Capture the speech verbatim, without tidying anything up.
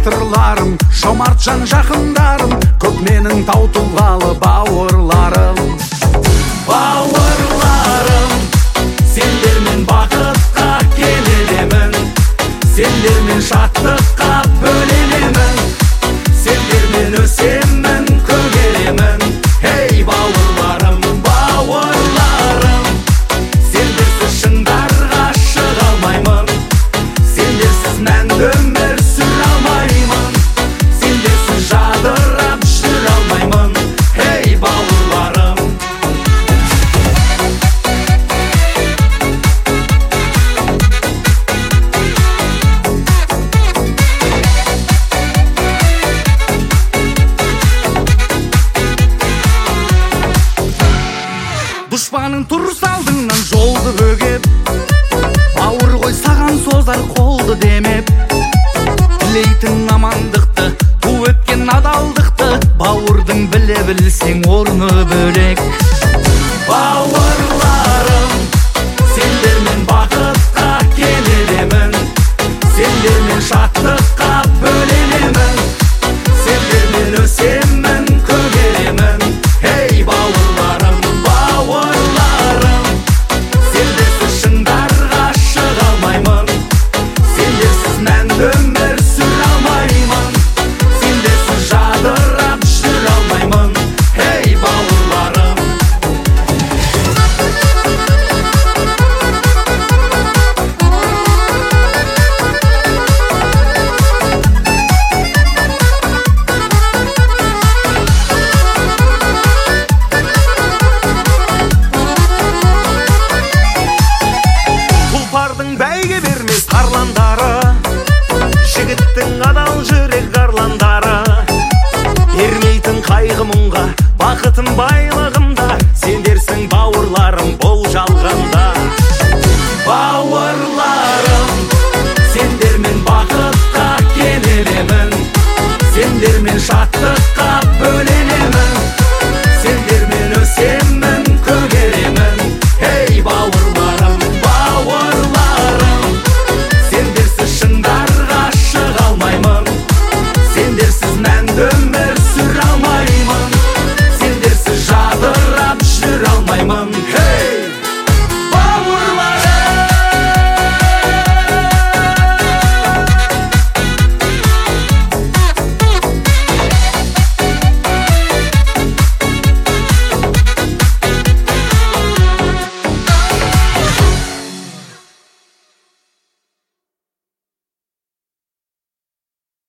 батырларым, жомарт жан жақындарым, көп менің тау тұлғалы бауырларым. Бауырларым, сендермен бақытқа келелемін, сендермен шаттыққа бөленемін, сендермен өсемін, көгеремін. Ей бауырларым, бауырларым, сендерсіз шыңдарға шыға алмаймын, сендерсіз мәнді өмір сүре алмаймын, сендерсіз жадырап жүре алмаймын. Ей бауырларым. Дұшпаның тұрыс алдыңнан жолды бөгеп, бауыр ғой саған созар қолды демеп, тілейтін амандықты, ту өткен адалдықты, бауырдың біле білсең орны бөлек. Бауырларым, сендермен бақытқа келелемін, сендермен шаттыққа бөленемін, сендермен өсемін, көгеремін. Ей бауырларым, бауырларым, сендерсіз шыңдарға шыға алмаймын, сендерсіз мәнді өмір сүре алмаймын, сендерсіз жадырап жүре алмаймын. Ей бауырларым. Тұлпардың бәйге бермес қарландары, жігіттің адал жүрек арландары, бермейтін қайғы мұңға бақытын байлы